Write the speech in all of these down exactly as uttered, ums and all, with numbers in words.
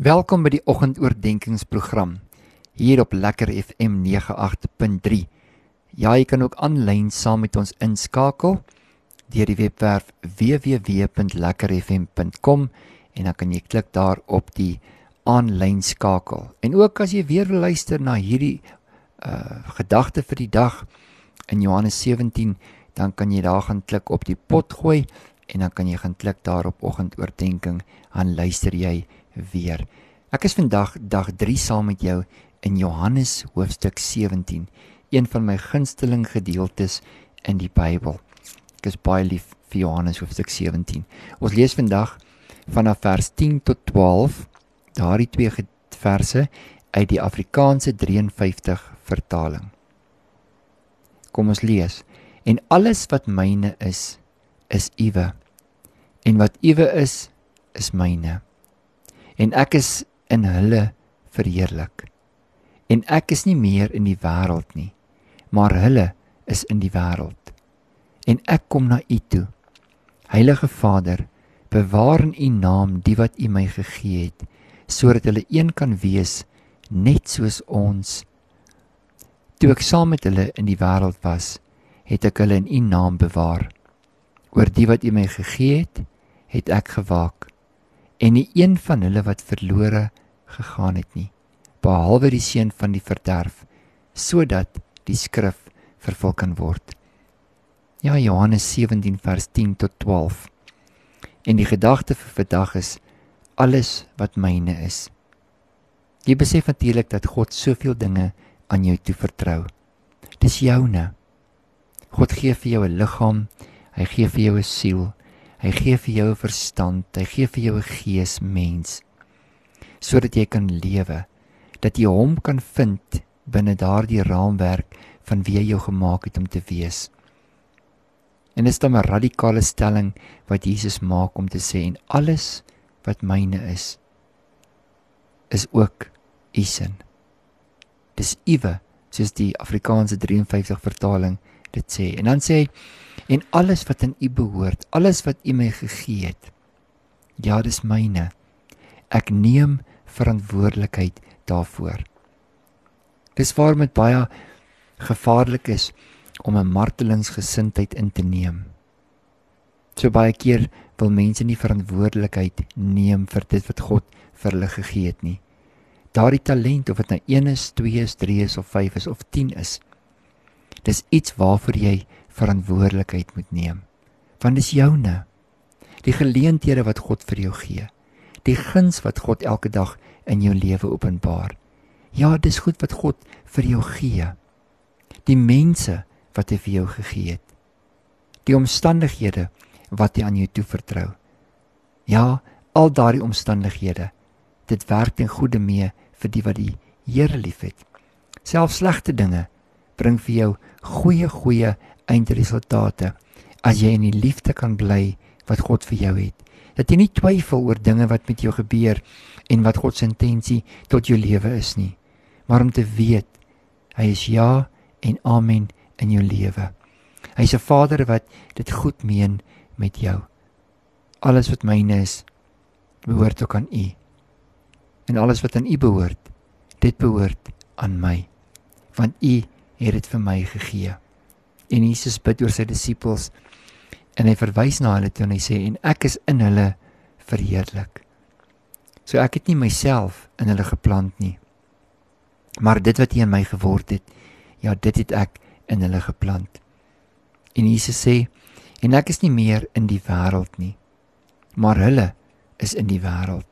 Welkom by die oggendoordenkingsprogram, hier op Lekker F M nege agt punt drie. Ja, jy kan ook aanlyn saam met ons inskakel, deur die webwerf w w w punt lekker f m punt com, en dan kan jy klik daar op die aanlyn skakel. En ook as jy weer wil luister na hierdie uh, gedagte vir die dag, in Johannes sewentien, dan kan jy daar gaan klik op die pot gooi, en dan kan jy gaan klik daar op oggendoordenking, en luister jy weer. Ek is vandag dag drie saam met jou in Johannes hoofstuk sewentien, een van my gunsteling gedeeltes in die Bybel. Ek is baie lief vir Johannes hoofstuk sewentien. Ons lees vandag vanaf vers tien tot twaalf, daardie twee verse uit die Afrikaanse vyf drie vyf vertaling. Kom ons lees. En alles wat myne is, is uwe, en wat uwe is, is myne. En ek is in hulle verheerlik. En ek is nie meer in die wêreld nie, maar hulle is in die wêreld. En ek kom na u toe. Heilige Vader, bewaar in u naam die wat u my gegee het, sodat hulle een kan wees, net soos ons. Toe ek saam met hulle in die wêreld was, het ek hulle in u naam bewaar. Oor die wat u my gegee het, het ek gewaak. En nie een van hulle wat verlore gegaan het nie, behalwe die seun van die verderf, sodat die skrif vervul kan word. Ja, Johannes sewentien vers tien tot twaalf. En die gedagte vir vandag is, alles wat myne is. Jy besef natuurlik dat God soveel dinge aan jou toe vertrou. Dis joune. God gee vir jou 'n liggaam, hy gee vir jou 'n siel, hy gee vir jou 'n verstand, hy gee vir jou 'n gees, mens, sodat jy kan lewe, dat jy hom kan vind binne daardie raamwerk van wie hy jou gemaak het om te wees. En dit is dan 'n radikale stelling wat Jesus maak om te sê, en alles wat myne is, is ook u sin. Dis uwe, soos die Afrikaanse vyf drie vyf vertaling dit sê. En dan sê hy, en alles wat aan u behoort, alles wat u my gegee het, ja, dis myne. Ek neem verantwoordelikheid daarvoor. Dis waarom dit baie gevaarlik is om 'n martelingsgesindheid in te neem. So baie keer wil mense nie verantwoordelikheid neem vir dit wat God vir hulle gegee het nie. Daardie talent, of dit nou een is, twee is, drie is, of vyf is, of tien is, dis iets waarvoor jy verantwoordelikheid moet neem. Want dis joune. Die geleenthede wat God vir jou gee, die guns wat God elke dag in jou lewe openbaar. Ja, dis goed wat God vir jou gee. Die mense wat hy vir jou gegee het. Die omstandighede wat hy aan jou toevertrou. Ja, al daardie omstandighede, dit werk ten goeie mee vir die wat die Here liefhet. Selfs slegte dinge bring vir jou goeie, goeie eindresultate, as jy in die liefde kan bly wat God vir jou het. Dat jy nie twyfel oor dinge wat met jou gebeur, en wat God se intensie tot jou lewe is nie, maar om te weet, hy is ja en amen in jou lewe. Hy is 'n Vader wat dit goed meen met jou. Alles wat myne is, behoort ook aan u. En alles wat aan u behoort, dit behoort aan my, want u het dit vir my gegee. En Jesus bid oor sy disippels, en hy verwys na hulle toe, en hy sê, en ek is in hulle verheerlik. So ek het nie myself in hulle geplant nie, maar dit wat hier in my geword het, ja, dit het ek in hulle geplant. En Jesus sê, en ek is nie meer in die wêreld nie, maar hulle is in die wêreld.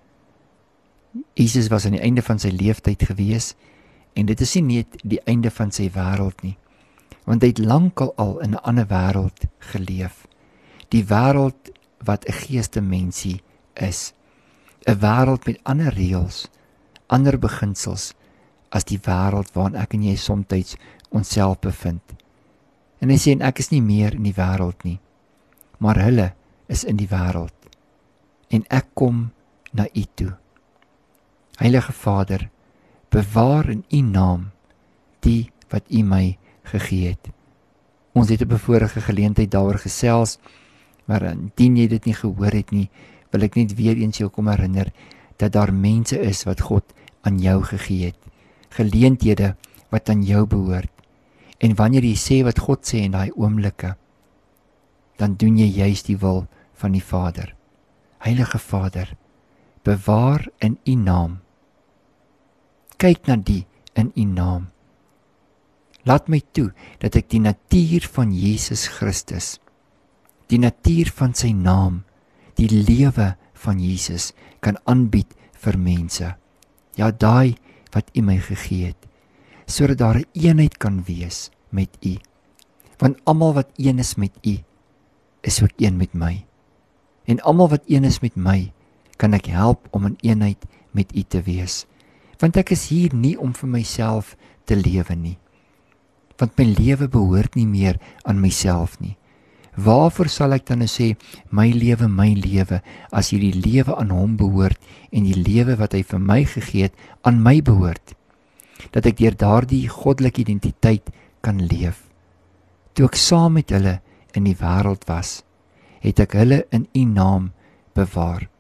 Jesus was aan die einde van sy leeftyd gewees, en dit is nie net die einde van sy wêreld nie, want hy het lankal al in 'n ander wêreld geleef. Die wêreld wat 'n geestemensie is. 'n Wêreld met ander reëls, ander beginsels, as die wêreld waarin ek en jy soms onsself bevind. En hy sê, en ek is nie meer in die wêreld nie, maar hulle is in die wêreld. En ek kom na u toe. Heilige Vader, bewaar in u naam die wat u my gegee het. Ons het 'n bevoordeelde geleentheid daaroor gesels, maar indien jy dit nie gehoor het nie, wil ek net weer eens jou kom herinner, dat daar mense is wat God aan jou gegee het, geleenthede wat aan jou behoort. En wanneer jy sê wat God sê in daai oomblikke, dan doen jy juist die wil van die Vader. Heilige Vader, bewaar in U naam. Kyk na die in U naam. Laat my toe dat ek die natuur van Jesus Christus, die natuur van sy naam, die lewe van Jesus kan aanbied vir mense. Ja, daai wat U my gegee het, sodat daar 'n eenheid kan wees met U. Want almal wat een is met U, is ook een met my. En almal wat een is met my, kan ek help om in eenheid met U te wees. Want ek is hier nie om vir myself te lewe nie. Want my lewe behoort nie meer aan myself nie. Waarvoor sal ek dan nou sê, my lewe, my lewe, as hierdie lewe aan Hom behoort en die lewe wat Hy vir my gegee het, aan my behoort? Dat ek deur daardie goddelike identiteit kan leef. Toe ek saam met hulle in die wêreld was, het ek hulle in U naam bewaar.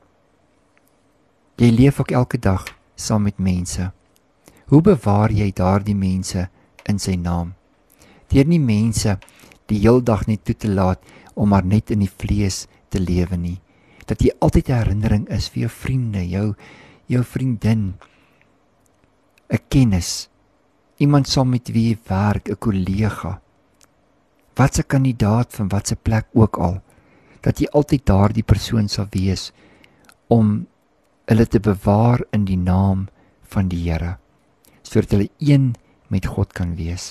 Jy leef ook elke dag saam met mense. Hoe bewaar jy daardie mense in sy naam? Deur nie mense die heel dag net toe te laat om maar net in die vlees te lewe nie. Dat jy altyd 'n herinnering is vir jou vriende, jou, jou vriendin, 'n kennis, iemand saam met wie jy werk, 'n kollega, watse kandidaat van watse plek ook al, dat jy altyd daardie persoon sal wees om hulle te bewaar in die naam van die Here, sodat hulle een met God kan wees.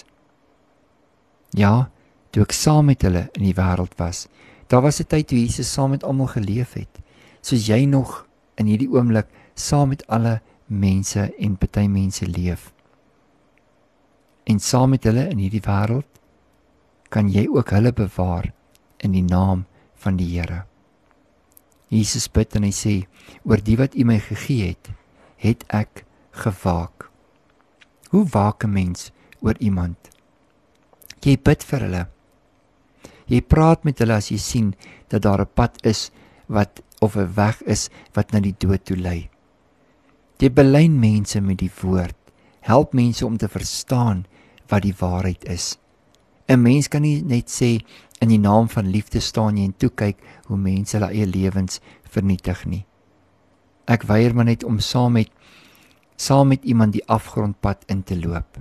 Ja, toe ek saam met hulle in die wêreld was, daar was 'n tyd toe Jesus saam met almal geleef het, soos jy nog in hierdie oomblik saam met alle mense en party mense leef. En saam met hulle in hierdie wêreld, kan jy ook hulle bewaar in die naam van die Here. Jesus bid en hy sê, oor die wat U my gegee het, het ek gewaak. Hoe waak 'n mens oor iemand? Jy bid vir hulle. Jy praat met hulle as jy sien dat daar 'n pad is wat of 'n weg is wat na die dood toe lei. Jy belyn mense met die woord. Help mense om te verstaan wat die waarheid is. 'n Mens kan nie net sê in die naam van liefde staan jy en toe kyk hoe mense hulle eie lewens vernietig nie. Ek weier maar net om saam met saam met iemand die afgrondpad in te loop.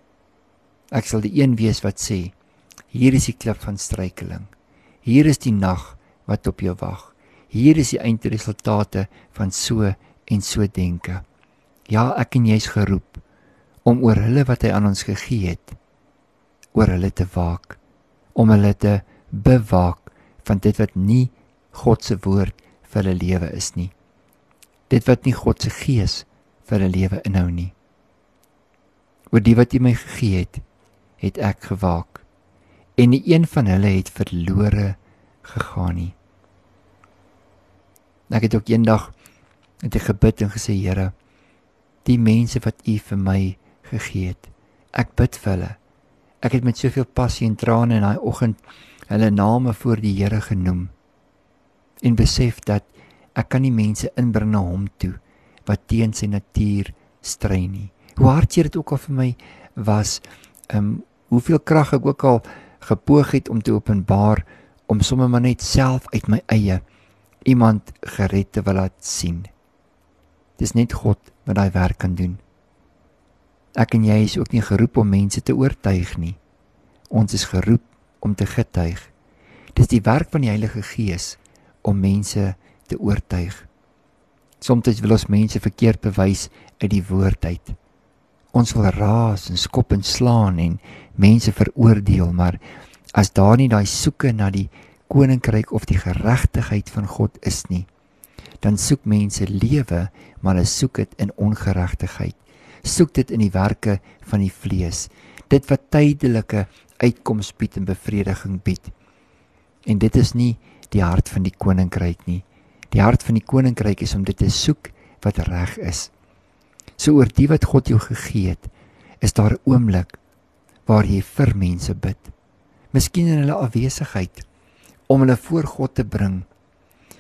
Ek sal die een wees wat sê, hier is die klip van struikeling. Hier is die nag wat op jou wag. Hier is die eindresultate van so en so denke. Ja, ek en jy is geroep om oor hulle wat Hy aan ons gegee het, oor hulle te waak, om hulle te bewaak van dit wat nie God se woord vir hulle lewe is nie. Dit wat nie God se gees vir hulle lewe inhou nie. Oor die wat U my gegee het, het ek gewaak, en nie een van hulle het verlore gegaan nie. Ek het ook eendag het ek gebid en gesê, Here, die mense wat U vir my gegee het, ek bid vir hulle. Ek het met soveel passie en trane in daai oggend hulle name voor die Here genoem en besef dat ek kan nie mense inbring na Hom toe wat teen sy natuur stry nie. Hoe hartseer dit ook al vir my was, um, hoeveel krag ek ook al gepoog het om te openbaar, om sommer maar net self uit my eie iemand gered te wil laat sien. Dis net God wat daai werk kan doen. Ek en jy is ook nie geroep om mense te oortuig nie. Ons is geroep om te getuig. Dis die werk van die Heilige Gees om mense te oortuig. Soms wil ons mense verkeerd bewys uit die woord uit. Ons wil raas en skop en slaan en mense veroordeel, maar as daar nie daai soeke na die koninkryk of die geregtigheid van God is nie, dan soek mense lewe, maar hulle soek dit in ongeregtigheid. Soek dit in die werke van die vlees. Dit wat tydelike uitkoms bied en bevrediging bied. En dit is nie die hart van die koninkryk nie. Die hart van die koninkryk is om dit te soek wat reg is. So oor die wat God jou gegee het, is daar 'n oomblik waar jy vir mense bid. Miskien in hulle afwesigheid, om hulle voor God te bring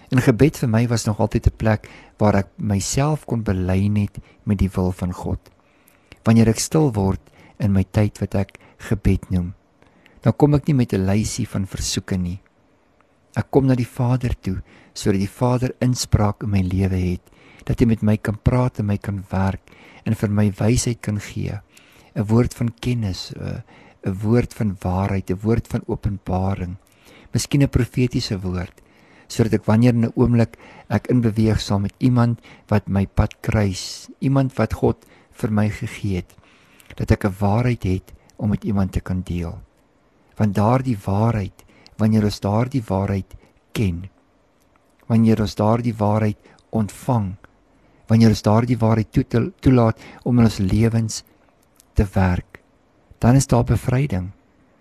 En gebed vir my was nog altyd 'n plek waar ek myself kon belyn het met die wil van God. Wanneer ek stil word in my tyd wat ek gebed noem, dan kom ek nie met 'n lysie van versoeke nie. Ek kom na die Vader toe, sodat die Vader inspraak in my lewe het, dat hy met my kan praat en my kan werk, en vir my wysheid kan gee, 'n woord van kennis, 'n woord van waarheid, 'n woord van openbaring, miskien 'n profetiese woord, sodat ek wanneer in 'n oomblik ek inbeweeg saam met iemand wat my pad kruis, iemand wat God vir my gegee het, dat ek 'n waarheid het om met iemand te kan deel. Want daardie waarheid, wanneer ons daardie waarheid ken, wanneer ons daardie waarheid ontvang, wanneer ons daardie waarheid toe, toelaat om in ons lewens te werk, dan is daar bevryding.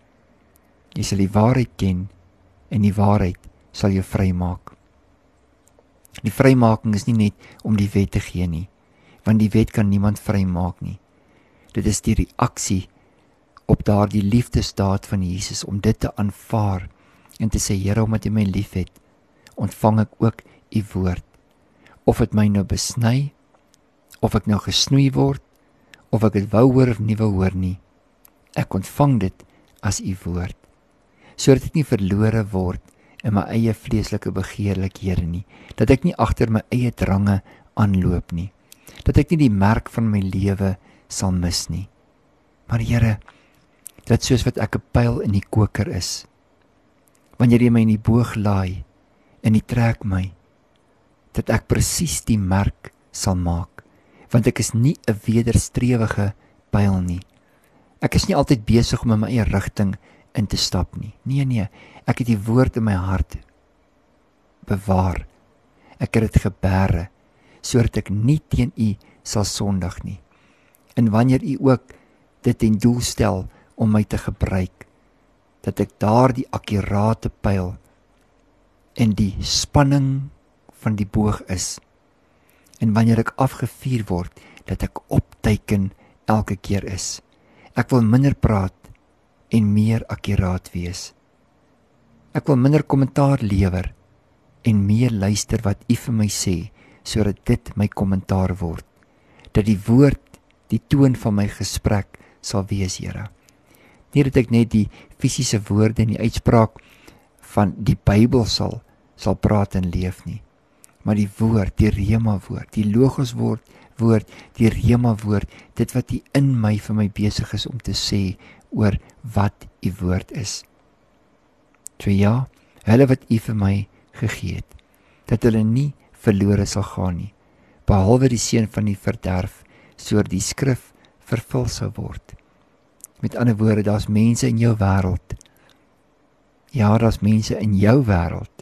Jy sal die waarheid ken en die waarheid sal jou vrymaak. Die vrymaking is nie net om die wet te gee nie, want die wet kan niemand vrymaak nie. Dit is die reaksie op daardie liefdesdaad van Jesus, om dit te aanvaar en te sê, Here, omdat U my lief het, ontvang ek ook U woord. Of dit my nou besny, of ek nou gesnoei word, of ek dit wou hoor of nie wou hoor nie, ek ontvang dit as U woord, sodat ek nie verlore word in my eie vleeslike begeerlikhede nie, dat ek nie agter my eie drange aanloop nie, dat ek nie die merk van my lewe sal mis nie. Maar Here, dat soos wat ek 'n pyl in die koker is, wanneer Jy my in die boog laai en U trek my, dat ek presies die merk sal maak, want ek is nie 'n wederstrewige pyl nie. Ek is nie altyd besig om in my eie rigting in te stap nie. Nee, nee, ek het die woord in my hart bewaar. Ek het dit geberre, sodat ek nie teen U sal sondig nie. En wanneer U ook dit ten doel stel om my te gebruik, dat ek daar die akkurate pyl en die spanning van die boog is. En wanneer ek afgevuur word, dat ek opteiken elke keer is. Ek wil minder praat en meer akkuraat wees. Ek wil minder kommentaar lewer en meer luister wat U vir my sê, sodat dit my kommentaar word. Dat die woord die toon van my gesprek sal wees, Here. Nie dat ek net die fisiese woorde en die uitspraak van die Bybel sal, sal praat en leef nie, maar die woord, die rema woord, die logos woord, woord, die rema woord, dit wat U in my vir my besig is om te sê oor wat U woord is. So ja, hulle wat U vir my gegee het, dat hulle nie verlore sal gaan nie, behalwe die seun van die verderf, sodat die skrif vervul sou word. Met ander woorde, daar's mense in jou wêreld, ja, daar's mense in jou wêreld,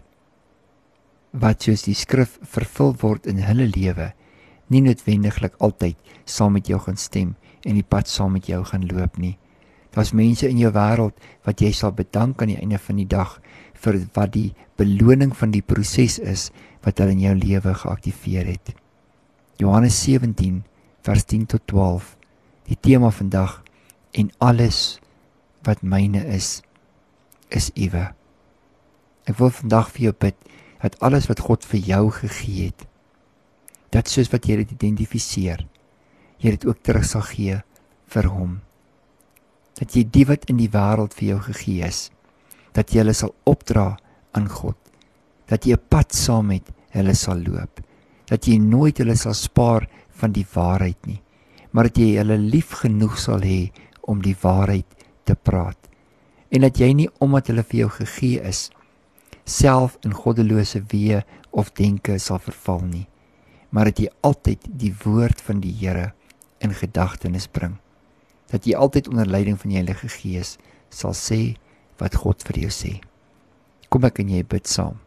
wat soos die skrif vervul word in hulle lewe, nie noodwendiglik altyd saam met jou gaan stem en die pad saam met jou gaan loop nie. Daar's mense in jou wêreld wat jy sal bedank aan die einde van die dag vir wat die beloning van die proses is wat hulle in jou lewe geaktiveer het. Johannes sewentien vers tien tot twaalf, die tema vandag, en alles wat myne is, is Uwe. Ek wil vandag vir jou bid, dat alles wat God vir jou gegee het, dat soos wat jy dit identifiseer, jy dit ook terug sal gee vir hom. Dat jy die wat in die wêreld vir jou gegee is, dat jy hulle sal opdra aan God, dat jy 'n pad saam met hulle sal loop, dat jy nooit hulle sal spaar van die waarheid nie, maar dat jy hulle lief genoeg sal hê om die waarheid te praat, en dat jy nie omdat hulle vir jou gegee is, self in goddelose weë of denke sal verval nie, maar dat jy altyd die woord van die Here in gedagtenis bring, dat jy altyd onder leiding van die Heilige Gees sal sê wat God vir jou sê. Kom ek en jy bid saam.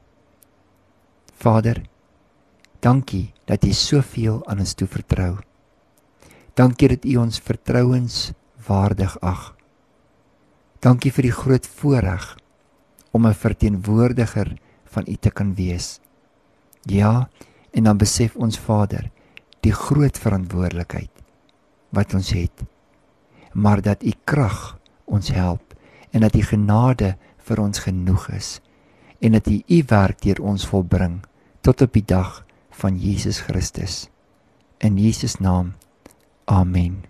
Vader, dankie dat jy soveel aan ons toe vertrou. Dankie dat U ons vertrouens waardig ag. Dankie vir die groot voorreg om 'n verteenwoordiger van U te kan wees. Ja, en dan besef ons Vader, die groot verantwoordelikheid wat ons het, maar dat U krag ons help, en dat U genade vir ons genoeg is, en dat U U werk deur ons volbring, tot op die dag van Jesus Christus. In Jesus naam, amen.